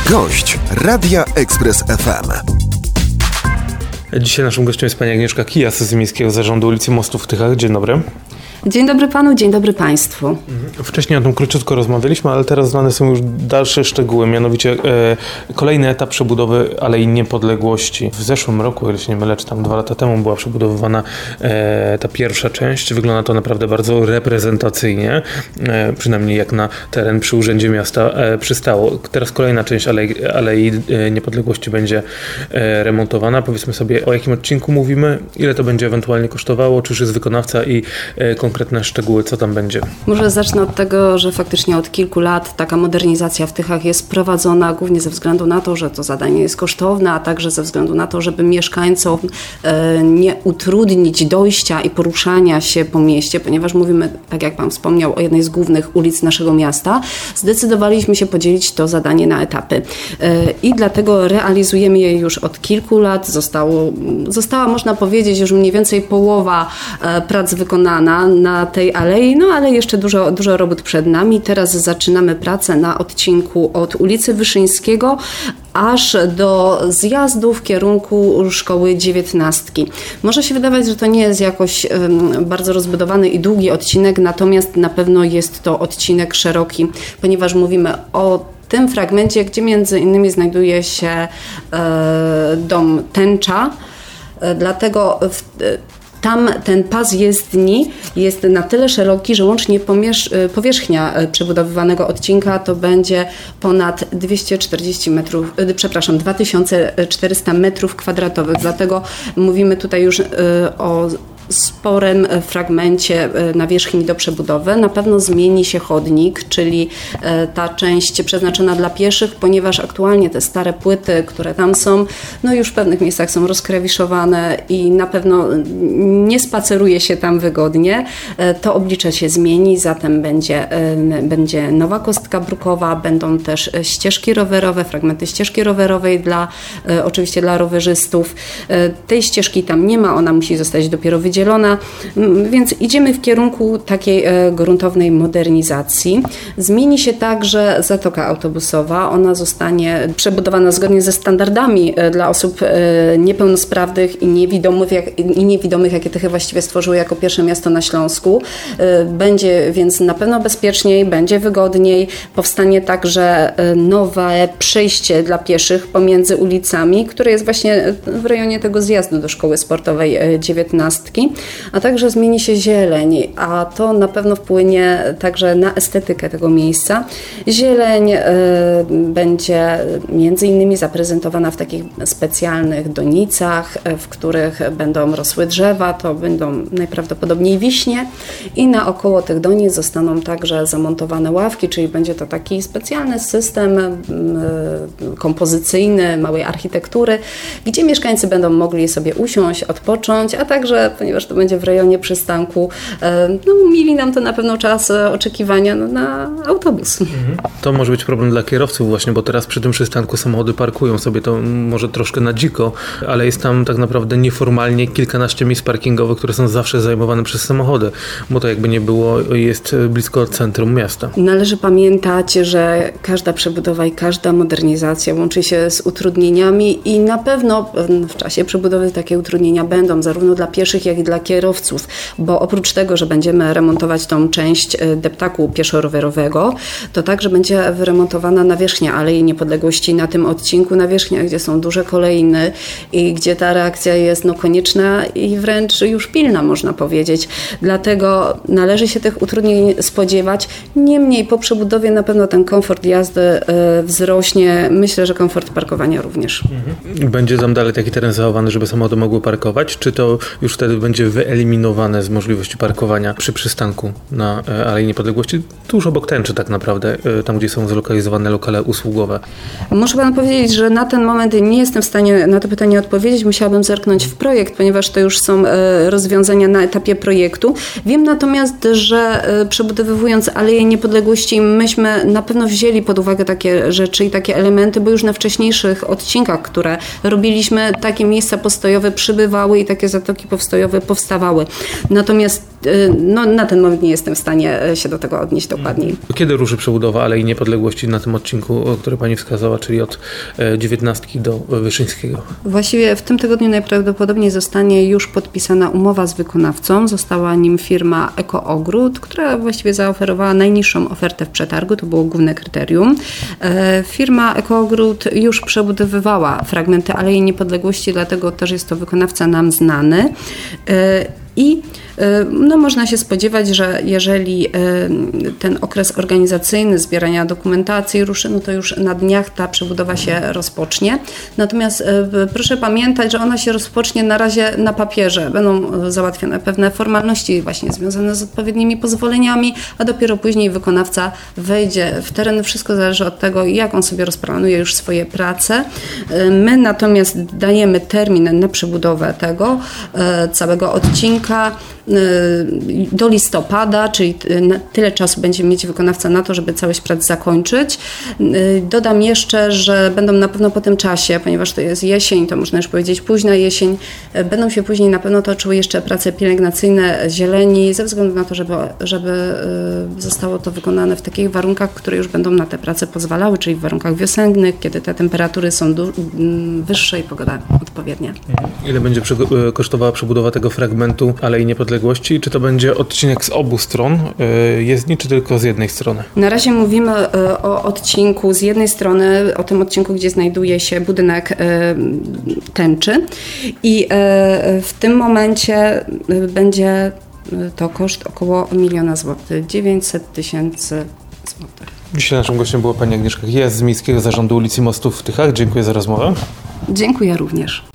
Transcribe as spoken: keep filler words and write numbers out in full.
Gość Radia Express F M. Dzisiaj naszym gościem jest pani Agnieszka Kijas z Miejskiego Zarządu Ulicy Mostów w Tychach. Dzień dobry. Dzień dobry panu, dzień dobry państwu. Wcześniej o tym króciutko rozmawialiśmy, ale teraz znane są już dalsze szczegóły, mianowicie e, kolejny etap przebudowy Alei Niepodległości. W zeszłym roku, jeśli się nie mylę, czy tam dwa lata temu była przebudowywana e, ta pierwsza część. Wygląda to naprawdę bardzo reprezentacyjnie, e, przynajmniej jak na teren przy Urzędzie Miasta e, przystało. Teraz kolejna część Alei, Alei e, Niepodległości będzie e, remontowana. Powiedzmy sobie, o jakim odcinku mówimy, ile to będzie ewentualnie kosztowało, czy już jest wykonawca i e, konkretne szczegóły, co tam będzie? Może zacznę od tego, że faktycznie od kilku lat taka modernizacja w Tychach jest prowadzona głównie ze względu na to, że to zadanie jest kosztowne, a także ze względu na to, żeby mieszkańcom e, nie utrudnić dojścia i poruszania się po mieście, ponieważ mówimy, tak jak pan wspomniał, o jednej z głównych ulic naszego miasta, zdecydowaliśmy się podzielić to zadanie na etapy. E, I dlatego realizujemy je już od kilku lat. Zostało, została, można powiedzieć, już mniej więcej połowa e, prac wykonana na tej alei, no ale jeszcze dużo, dużo robót przed nami. Teraz zaczynamy pracę na odcinku od ulicy Wyszyńskiego aż do zjazdu w kierunku Szkoły dziewiętnastki. Może się wydawać, że to nie jest jakoś um, bardzo rozbudowany i długi odcinek, natomiast na pewno jest to odcinek szeroki, ponieważ mówimy o tym fragmencie, gdzie między innymi znajduje się e, dom Tęcza, e, dlatego w, e, tam ten pas jezdni jest na tyle szeroki, że łącznie pomiesz, powierzchnia przebudowywanego odcinka to będzie ponad dwieście czterdzieści metrów, przepraszam, dwa tysiące czterysta metrów kwadratowych. Dlatego mówimy tutaj już o sporym fragmencie nawierzchni do przebudowy. Na pewno zmieni się chodnik, czyli ta część przeznaczona dla pieszych, ponieważ aktualnie te stare płyty, które tam są, no już w pewnych miejscach są rozkrewiszowane i na pewno nie spaceruje się tam wygodnie. To oblicze się zmieni, zatem będzie, będzie nowa kostka brukowa, będą też ścieżki rowerowe, fragmenty ścieżki rowerowej dla, oczywiście dla rowerzystów. Tej ścieżki tam nie ma, ona musi zostać dopiero wydzielona. Więc idziemy w kierunku takiej gruntownej modernizacji. Zmieni się także zatoka autobusowa. Ona zostanie przebudowana zgodnie ze standardami dla osób niepełnosprawnych i niewidomych, jak, i niewidomych, jakie Tychy właściwie stworzyły jako pierwsze miasto na Śląsku. Będzie więc na pewno bezpieczniej, będzie wygodniej. Powstanie także nowe przejście dla pieszych pomiędzy ulicami, które jest właśnie w rejonie tego zjazdu do szkoły sportowej dziewiętnastki. A także zmieni się zieleń, a to na pewno wpłynie także na estetykę tego miejsca. Zieleń y, będzie między innymi zaprezentowana w takich specjalnych donicach, w których będą rosły drzewa, to będą najprawdopodobniej wiśnie i naokoło tych donic zostaną także zamontowane ławki, czyli będzie to taki specjalny system y, kompozycyjny, małej architektury, gdzie mieszkańcy będą mogli sobie usiąść, odpocząć, a także, ponieważ to będzie w rejonie przystanku, no mieli nam to na pewno czas oczekiwania no, na autobus. Mhm. To może być problem dla kierowców właśnie, bo teraz przy tym przystanku samochody parkują sobie to może troszkę na dziko, ale jest tam tak naprawdę nieformalnie kilkanaście miejsc parkingowych, które są zawsze zajmowane przez samochody, bo to jakby nie było, jest blisko centrum miasta. Należy pamiętać, że każda przebudowa i każda modernizacja łączy się z utrudnieniami i na pewno w czasie przebudowy takie utrudnienia będą, zarówno dla pieszych, jak i dla kierowców, bo oprócz tego, że będziemy remontować tą część deptaku pieszo-rowerowego, to także będzie wyremontowana nawierzchnia Alei Niepodległości na tym odcinku, nawierzchnia, gdzie są duże kolejny i gdzie ta reakcja jest no, konieczna i wręcz już pilna, można powiedzieć. Dlatego należy się tych utrudnień spodziewać. Niemniej po przebudowie na pewno ten komfort jazdy y, wzrośnie. Myślę, że komfort parkowania również. Mhm. Będzie tam dalej taki teren zachowany, żeby samochody mogły parkować, czy to już wtedy będzie wyeliminowane z możliwości parkowania przy przystanku na Alei Niepodległości, tuż obok Tęczy tak naprawdę, tam gdzie są zlokalizowane lokale usługowe? Muszę panu powiedzieć, że na ten moment nie jestem w stanie na to pytanie odpowiedzieć. Musiałabym zerknąć w projekt, ponieważ to już są rozwiązania na etapie projektu. Wiem natomiast, że przebudowywując Aleję Niepodległości myśmy na pewno wzięli pod uwagę takie rzeczy i takie elementy, bo już na wcześniejszych odcinkach, które robiliśmy, takie miejsca postojowe przybywały i takie zatoki postojowe powstawały. Natomiast No, na ten moment nie jestem w stanie się do tego odnieść dokładniej. Kiedy ruszy przebudowa Alei Niepodległości na tym odcinku, który pani wskazała, czyli od dziewiętnastki do Wyszyńskiego? Właściwie w tym tygodniu najprawdopodobniej zostanie już podpisana umowa z wykonawcą. Została nim firma Ekoogród, która właściwie zaoferowała najniższą ofertę w przetargu. To było główne kryterium. Firma Ekoogród już przebudowywała fragmenty Alei Niepodległości, dlatego też jest to wykonawca nam znany. I no, można się spodziewać, że jeżeli ten okres organizacyjny zbierania dokumentacji ruszy, no to już na dniach ta przebudowa się rozpocznie. Natomiast proszę pamiętać, że ona się rozpocznie na razie na papierze. Będą załatwione pewne formalności właśnie związane z odpowiednimi pozwoleniami, a dopiero później wykonawca wejdzie w teren. Wszystko zależy od tego, jak on sobie rozplanuje już swoje prace. My natomiast dajemy termin na przebudowę tego całego odcinka do listopada, czyli tyle czasu będzie mieć wykonawca na to, żeby całość prac zakończyć. Dodam jeszcze, że będą na pewno po tym czasie, ponieważ to jest jesień, to można już powiedzieć późna jesień, będą się później na pewno toczyły jeszcze prace pielęgnacyjne zieleni, ze względu na to, żeby, żeby zostało to wykonane w takich warunkach, które już będą na te prace pozwalały, czyli w warunkach wiosennych, kiedy te temperatury są du- wyższe i pogoda odpowiednia. Ile będzie przy- kosztowała przebudowa tego fragmentu Alei Niepodległości? Czy to będzie odcinek z obu stron jezdni, czy tylko z jednej strony? Na razie mówimy o odcinku z jednej strony, o tym odcinku, gdzie znajduje się budynek tęczy i w tym momencie będzie to koszt około miliona złotych, dziewięćset tysięcy złotych. Dzisiaj naszym gościem była pani Agnieszka Gijas z Miejskiego Zarządu Ulic i Mostów w Tychach. Dziękuję za rozmowę. Dziękuję również.